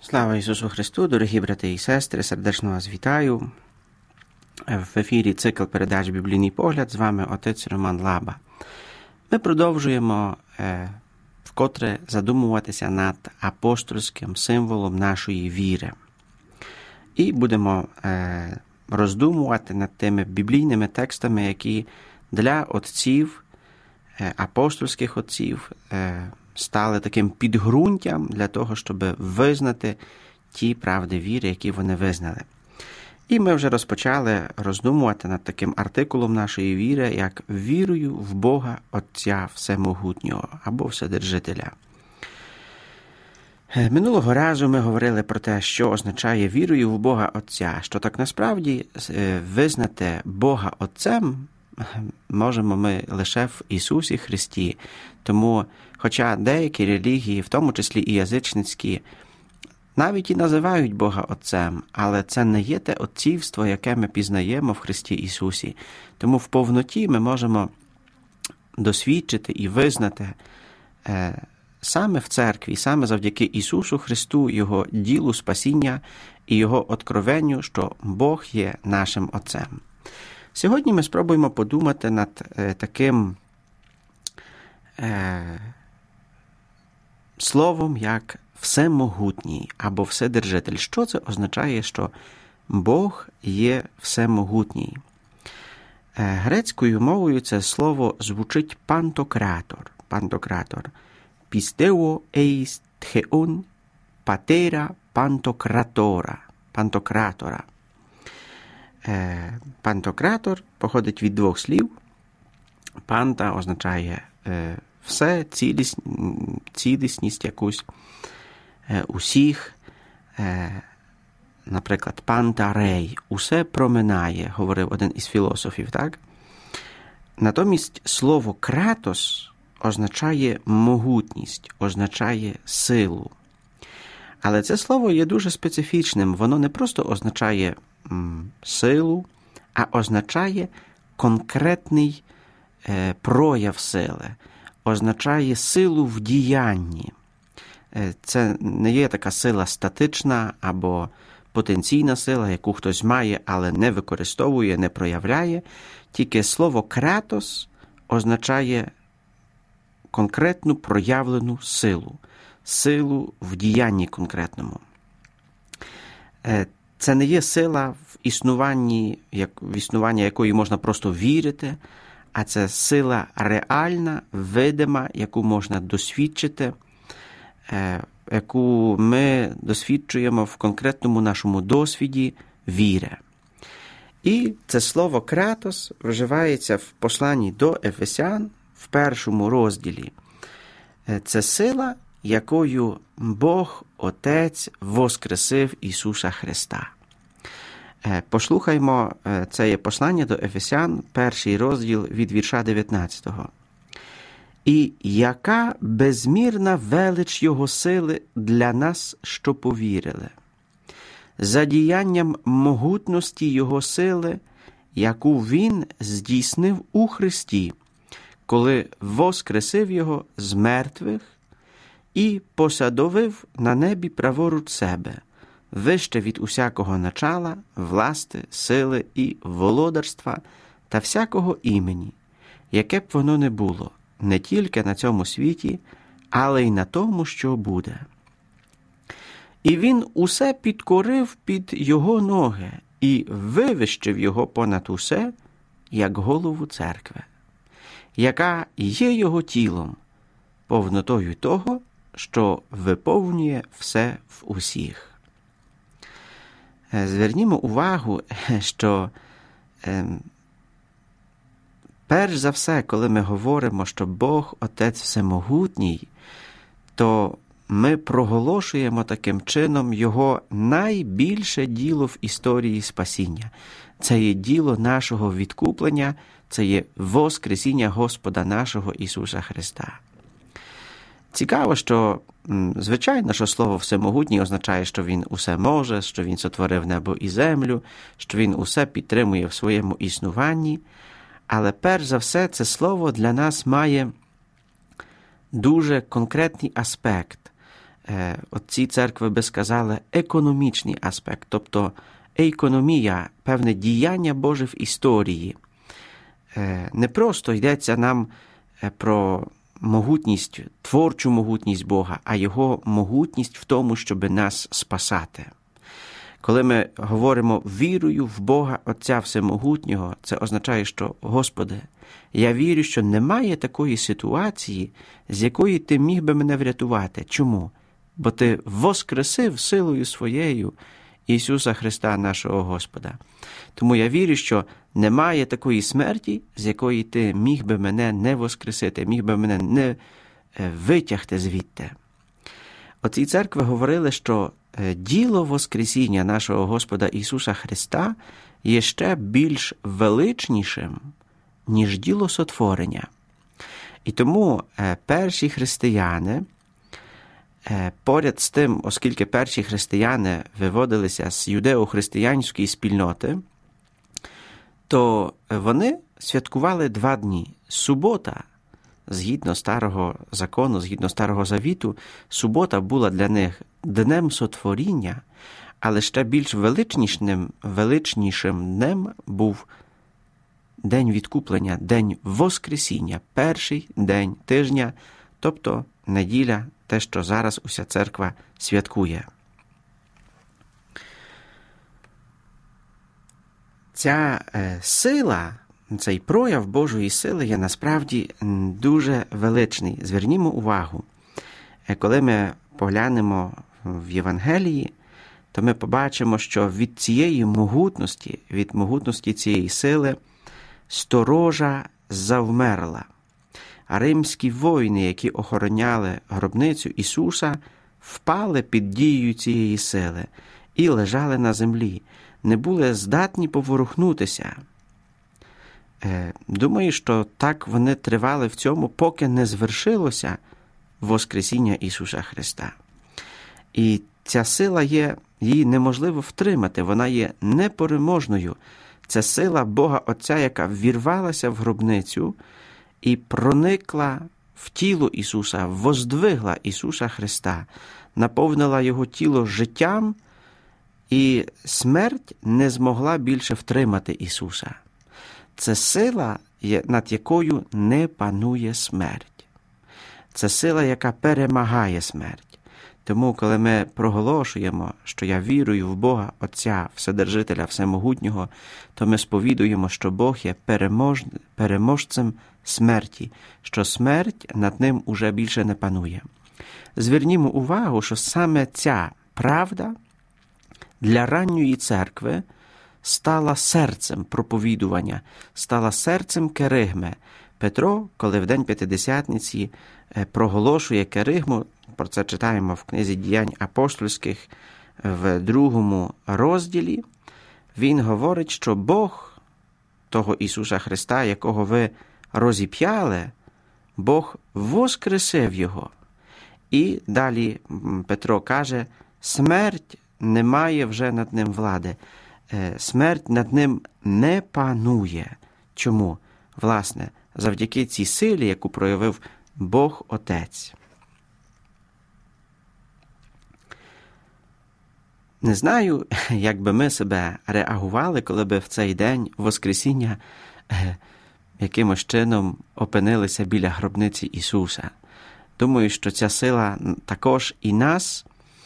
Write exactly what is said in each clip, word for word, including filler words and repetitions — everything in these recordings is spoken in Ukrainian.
Слава Ісусу Христу, дорогі брати і сестри, сердечно вас вітаю. В ефірі цикл передач «Біблійний погляд», з вами отець Роман Лаба. Ми продовжуємо е, вкотре задумуватися над апостольським символом нашої віри. І будемо е, роздумувати над тими біблійними текстами, які для отців, е, апостольських отців, е, стали таким підґрунтям для того, щоб визнати ті правди віри, які вони визнали. І ми вже розпочали роздумувати над таким артикулом нашої віри, як «Вірую в Бога Отця Всемогутнього» або «Вседержителя». Минулого разу ми говорили про те, що означає «вірую в Бога Отця», що так насправді визнати Бога Отцем можемо ми лише в Ісусі Христі. Тому, хоча деякі релігії, в тому числі і язичницькі, навіть і називають Бога Отцем, але це не є те отцівство, яке ми пізнаємо в Христі Ісусі. Тому в повноті ми можемо досвідчити і визнати е, саме в церкві, саме завдяки Ісусу Христу, Його ділу спасіння і Його откровенню, що Бог є нашим Отцем. Сьогодні ми спробуємо подумати над е, таким е, словом, як «всемогутній» або «вседержитель». Що це означає, що Бог є всемогутній? Е, грецькою мовою це слово звучить «пантократор». «Пантократор». «Пістео еїс тхеон патера пантократора». «Пантократора». Пантократор походить від двох слів. Панта означає е, все, цілість, цілісність якусь, е, усіх. Е, наприклад, панта рей, усе проминає, говорив один із філософів, так? Натомість слово кратос означає могутність, означає силу. Але це слово є дуже специфічним. Воно не просто означає м, силу, а означає конкретний е, прояв сили, означає силу в діянні. Е, це не є така сила статична або потенційна сила, яку хтось має, але не використовує, не проявляє. Тільки слово «кратос» означає конкретну проявлену силу. Силу в діянні конкретному. Це не є сила в існуванні, як, в існуванні якої можна просто вірити, а це сила реальна, видима, яку можна досвідчити, яку ми досвідчуємо в конкретному нашому досвіді віри. І це слово «кратос» вживається в посланні до Ефесян в першому розділі. Це сила, якою Бог Отець воскресив Ісуса Христа. Послухаймо це послання до Ефесян, перший розділ від вірша дев'ятнадцятого. «І яка безмірна велич Його сили для нас, що повірили, за діянням могутності Його сили, яку Він здійснив у Христі, коли воскресив Його з мертвих і посадовив на небі праворуч себе, вище від усякого начала, власти, сили і володарства та всякого імені, яке б воно не було, не тільки на цьому світі, але й на тому, що буде. І він усе підкорив під його ноги і вивищив його понад усе, як голову церкви, яка є його тілом, повнотою того, що виповнює все в усіх». Звернімо увагу, що е, перш за все, коли ми говоримо, що Бог Отець Всемогутній, то ми проголошуємо таким чином Його найбільше діло в історії спасіння. Це є діло нашого відкуплення, це є воскресіння Господа нашого Ісуса Христа. Цікаво, що, звичайно, що слово «всемогутній» означає, що Він усе може, що Він сотворив небо і землю, що Він усе підтримує в своєму існуванні. Але перш за все це слово для нас має дуже конкретний аспект. отці церкви би сказали економічний аспект, тобто економія, певне діяння Боже в історії. Не просто йдеться нам про могутність, творчу могутність Бога, а Його могутність в тому, щоб нас спасати. Коли ми говоримо «вірую в Бога Отця Всемогутнього», це означає, що «Господи, я вірю, що немає такої ситуації, з якої Ти міг би мене врятувати». Чому? Бо Ти воскресив силою Своєю Ісуса Христа, нашого Господа. Тому я вірю, що немає такої смерті, з якої Ти міг би мене не воскресити, міг би мене не витягти звідти. Отці церкви говорили, що діло Воскресіння нашого Господа Ісуса Христа є ще більш величнішим, ніж діло сотворення. І тому перші християни, поряд з тим, оскільки перші християни виводилися з юдео-християнської спільноти, то вони святкували два дні. Субота, згідно старого закону, згідно старого завіту, субота була для них днем сотворіння, але ще більш величнішим, величнішим днем був день відкуплення, день Воскресіння, перший день тижня, тобто неділя, те, що зараз уся церква святкує. Ця е, сила, цей прояв Божої сили є насправді дуже величний. Звернімо увагу, коли ми поглянемо в Євангелії, то ми побачимо, що від цієї могутності, від могутності цієї сили, сторожа завмерла. А римські воїни, які охороняли гробницю Ісуса, впали під дією цієї сили і лежали на землі, не були здатні поворухнутися. Думаю, що так вони тривали в цьому, поки не звершилося Воскресіння Ісуса Христа. І ця сила є, її неможливо втримати, вона є непереможною. Це сила Бога Отця, яка ввірвалася в гробницю і проникла в тіло Ісуса, воздвигла Ісуса Христа, наповнила Його тіло життям, і смерть не змогла більше втримати Ісуса. Це сила, над якою не панує смерть. Це сила, яка перемагає смерть. Тому, коли ми проголошуємо, що я вірую в Бога Отця, Вседержителя, Всемогутнього, то ми сповідуємо, що Бог є перемож... переможцем смерті, що смерть над ним уже більше не панує. Звернімо увагу, що саме ця правда для ранньої церкви стала серцем проповідування, стала серцем керигми. Петро, коли в день П'ятидесятниці проголошує керигму, про це читаємо в книзі «Діянь апостольських» в другому розділі, він говорить, що Бог того Ісуса Христа, якого ви розіп'яли, Бог воскресив Його. І далі Петро каже, смерть не має вже над ним влади. Смерть над ним не панує. Чому? Власне, завдяки цій силі, яку проявив Бог Отець. Не знаю, як би ми себе реагували, коли би в цей день Воскресіння якимось чином опинилися біля гробниці Ісуса. Думаю, що ця сила також і нас,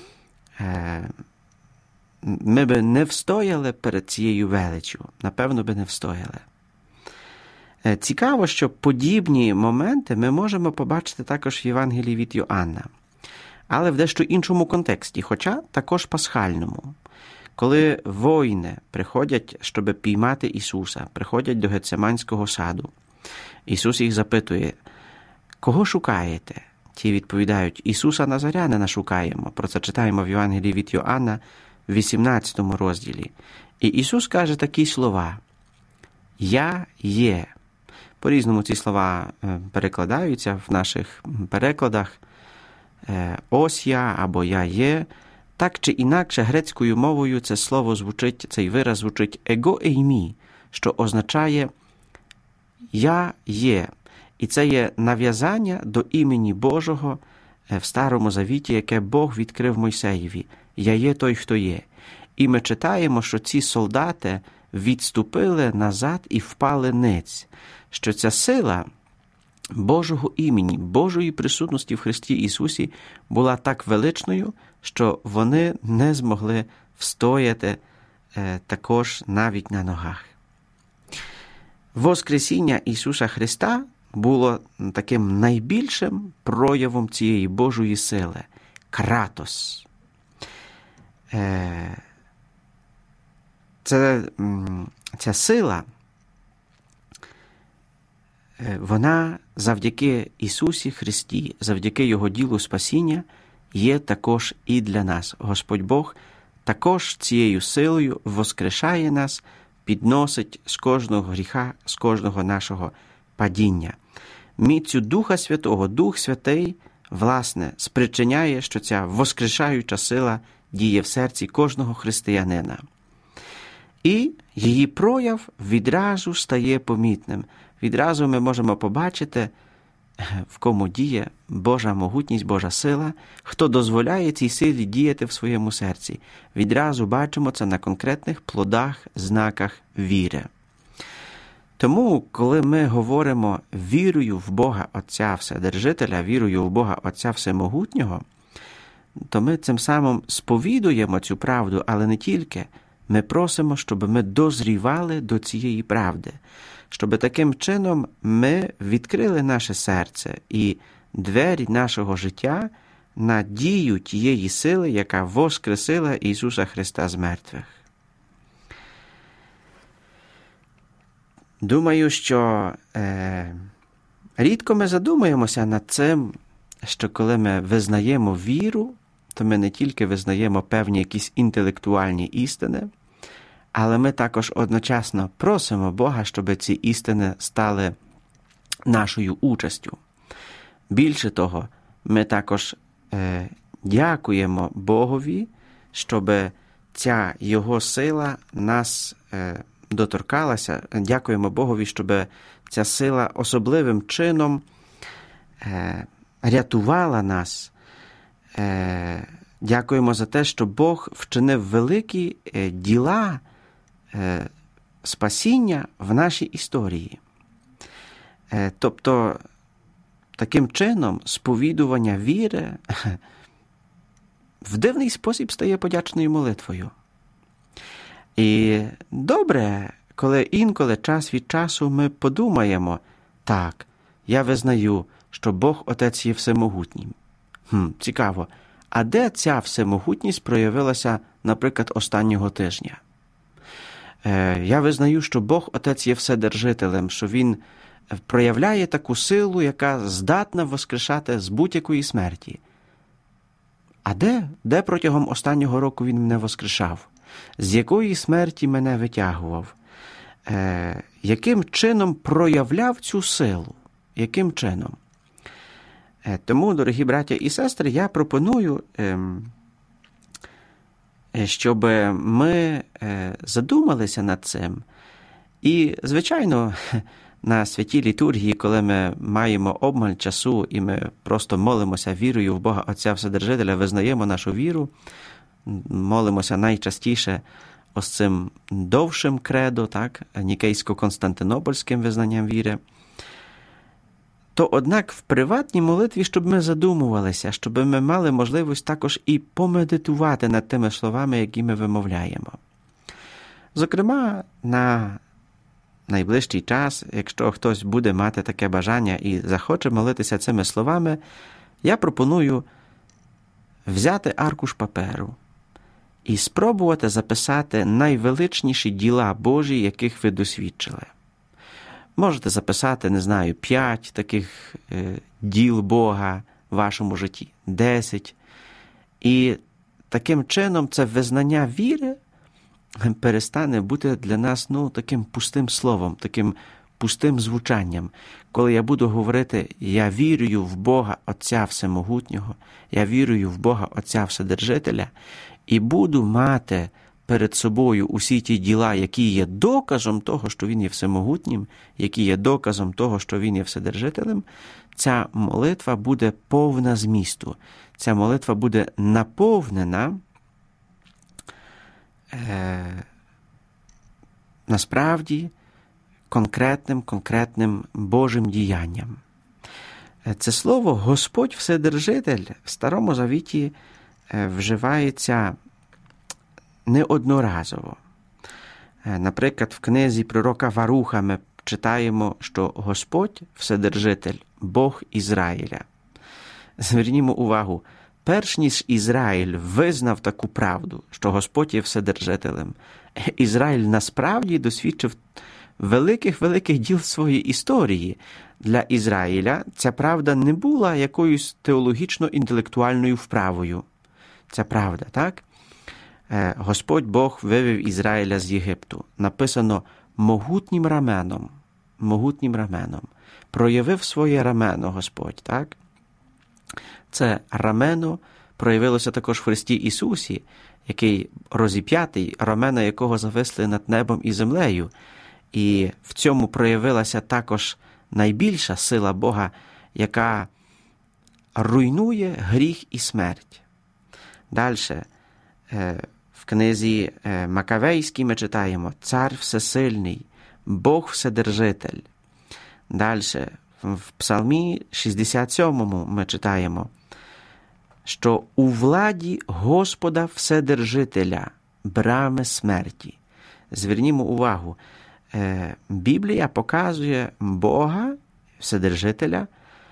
ми би не встояли перед цією величчю. Напевно, би не встояли. Цікаво, що подібні моменти ми можемо побачити також в Євангелії від Йоанна. Але в дещо іншому контексті, хоча також пасхальному. Коли воїни приходять, щоб піймати Ісуса, приходять до Гецеманського саду, Ісус їх запитує, кого шукаєте? Ті відповідають, Ісуса Назарянина шукаємо. Про це читаємо в Євангелії від Йоанна, в вісімнадцятому розділі. І Ісус каже такі слова, «Я є». По-різному ці слова перекладаються в наших перекладах. «Ось я» або «Я є». Так чи інакше грецькою мовою це слово звучить, цей вираз звучить «его еймі», що означає «я є». І це є нав'язання до імені Божого, в Старому Завіті, яке Бог відкрив Мойсеєві. «Я є той, хто є». І ми читаємо, що ці солдати відступили назад і впали ниць. Що ця сила Божого імені, Божої присутності в Христі Ісусі була так величною, що вони не змогли встояти е, також навіть на ногах. Воскресіння Ісуса Христа було таким найбільшим проявом цієї Божої сили – кратос. Е, це, ця сила, вона завдяки Ісусі Христі, завдяки Його ділу спасіння є також і для нас. Господь Бог також цією силою воскрешає нас, підносить з кожного гріха, з кожного нашого падіння. Міцю Духа Святого, Дух Святий, власне, спричиняє, що ця воскрешаюча сила діє в серці кожного християнина. І її прояв відразу стає помітним. Відразу ми можемо побачити, в кому діє Божа могутність, Божа сила, хто дозволяє цій силі діяти в своєму серці. Відразу бачимо це на конкретних плодах, знаках віри. Тому, коли ми говоримо «вірую в Бога Отця Вседержителя», «вірую в Бога Отця Всемогутнього», то ми цим самим сповідуємо цю правду, але не тільки. Ми просимо, щоб ми дозрівали до цієї правди, щоб таким чином ми відкрили наше серце і двері нашого життя на дію тієї сили, яка воскресила Ісуса Христа з мертвих. Думаю, що е, рідко ми задумуємося над цим, що коли ми визнаємо віру, то ми не тільки визнаємо певні якісь інтелектуальні істини, але ми також одночасно просимо Бога, щоб ці істини стали нашою участю. Більше того, ми також е, дякуємо Богові, щоб ця Його сила нас е, доторкалася. Дякуємо Богові, щоб ця сила особливим чином е, рятувала нас. Е, дякуємо за те, що Бог вчинив великі е, діла е, спасіння в нашій історії. Е, тобто, таким чином, сповідування віри в дивний спосіб стає подячною молитвою. І добре, коли інколи час від часу ми подумаємо, так, я визнаю, що Бог Отець є всемогутнім. Хм, цікаво, а де ця всемогутність проявилася, наприклад, останнього тижня? Е, я визнаю, що Бог Отець є вседержителем, що Він проявляє таку силу, яка здатна воскрешати з будь-якої смерті. А де? Де протягом останнього року Він мене воскрешав? З якої смерті мене витягував? Е, яким чином проявляв цю силу? Яким чином? Е, тому, дорогі браття і сестри, я пропоную, е, щоб ми е, задумалися над цим. І, звичайно, на святій літургії, коли ми маємо обмаль часу і ми просто молимося вірою в Бога Отця Вседержителя, визнаємо нашу віру, молимося найчастіше ось цим довшим кредо, так, нікейсько-константинопольським визнанням віри, то, однак, в приватній молитві, щоб ми задумувалися, щоб ми мали можливість також і помедитувати над тими словами, які ми вимовляємо. Зокрема, на найближчий час, якщо хтось буде мати таке бажання і захоче молитися цими словами, я пропоную взяти аркуш паперу і спробувати записати найвеличніші діла Божі, яких ви досвідчили. Можете записати, не знаю, п'ять таких е, діл Бога в вашому житті, десять. І таким чином це визнання віри перестане бути для нас, ну, таким пустим словом, таким пустим звучанням. Коли я буду говорити, я вірую в Бога Отця Всемогутнього, я вірую в Бога Отця Вседержителя, і буду мати перед собою усі ті діла, які є доказом того, що Він є всемогутнім, які є доказом того, що Він є вседержителем, ця молитва буде повна змісту. Ця молитва буде наповнена е, насправді конкретним, конкретним Божим діянням. Це слово «Господь Вседержитель» в Старому Завіті вживається неодноразово. Наприклад, в книзі пророка Варуха ми читаємо, що Господь Вседержитель – Бог Ізраїля. Звернімо увагу, перш ніж Ізраїль визнав таку правду, що Господь є Вседержителем, Ізраїль насправді досвідчив великих-великих діл своєї історії. Для Ізраїля ця правда не була якоюсь теологічно-інтелектуальною вправою. Це правда, так? Господь Бог вивів Ізраїля з Єгипту. Написано могутнім раменом. Могутнім раменом. Проявив своє рамено Господь, так? Це рамено проявилося також в Христі Ісусі, який розіп'ятий, рамена якого зависли над небом і землею. І в цьому проявилася також найбільша сила Бога, яка руйнує гріх і смерть. Далі, в книзі Макавейській ми читаємо «Цар всесильний, Бог вседержитель». Далі, в Псалмі шістдесят сьомому ми читаємо, що у владі Господа Вседержителя брами смерті. Звернімо увагу, Біблія показує Бога, Вседержителя,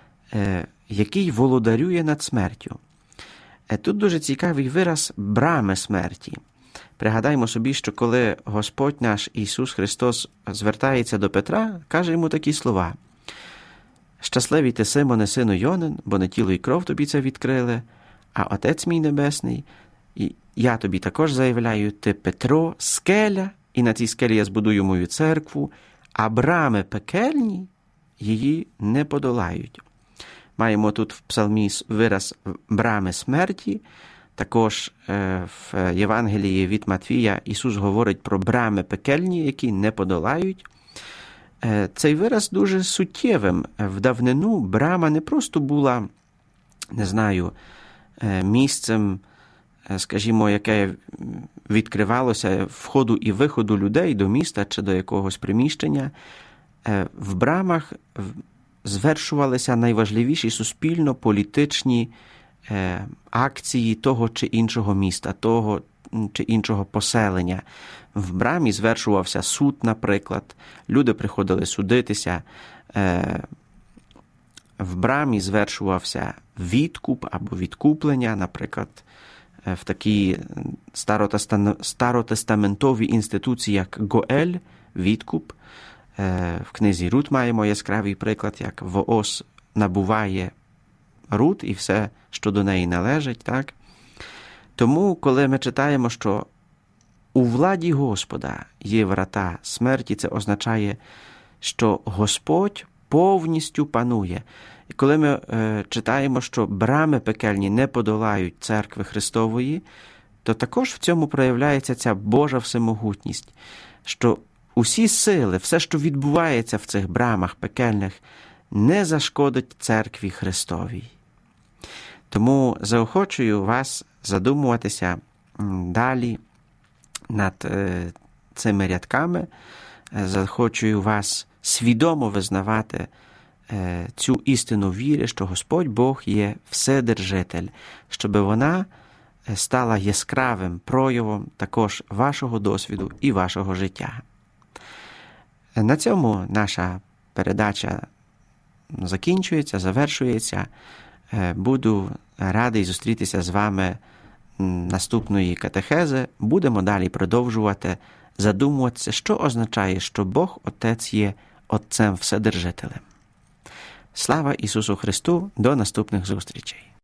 який володарює над смертю. Тут дуже цікавий вираз «брами смерті». Пригадаймо собі, що коли Господь наш Ісус Христос звертається до Петра, каже йому такі слова: «Щасливий ти, Симоне, сину Йонин, бо не тіло і кров тобі це відкрили, а Отець мій Небесний, і я тобі також заявляю, ти Петро, скеля, і на цій скелі я збудую мою церкву, а брами пекельні її не подолають». Маємо тут в псалмі вираз «брами смерті». Також в Євангелії від Матвія Ісус говорить про брами пекельні, які не подолають. Цей вираз дуже суттєвим. В давнину брама не просто була, не знаю, місцем, скажімо, яке відкривалося входу і виходу людей до міста чи до якогось приміщення. В брамах звершувалися найважливіші суспільно-політичні акції того чи іншого міста, того чи іншого поселення. В брамі звершувався суд, наприклад. Люди приходили судитися. В брамі звершувався відкуп або відкуплення, наприклад, в такій старотестаментовій інституції, як Гоель, відкуп. В книзі Рут маємо яскравий приклад, як Воос набуває Рут і все, що до неї належить, так? Тому, коли ми читаємо, що у владі Господа є врата смерті, це означає, що Господь повністю панує. І коли ми е, читаємо, що брами пекельні не подолають церкви Христової, то також в цьому проявляється ця Божа всемогутність, що усі сили, все, що відбувається в цих брамах пекельних, не зашкодить церкві Христовій. Тому заохочую вас задумуватися далі над е, цими рядками, заохочую вас свідомо визнавати е, цю істину віри, що Господь Бог є Вседержитель, щоб вона стала яскравим проявом також вашого досвіду і вашого життя. На цьому наша передача закінчується, завершується. Буду радий зустрітися з вами наступної катехези. Будемо далі продовжувати задумуватися, що означає, що Бог Отець є Отцем Вседержителем. Слава Ісусу Христу! До наступних зустрічей!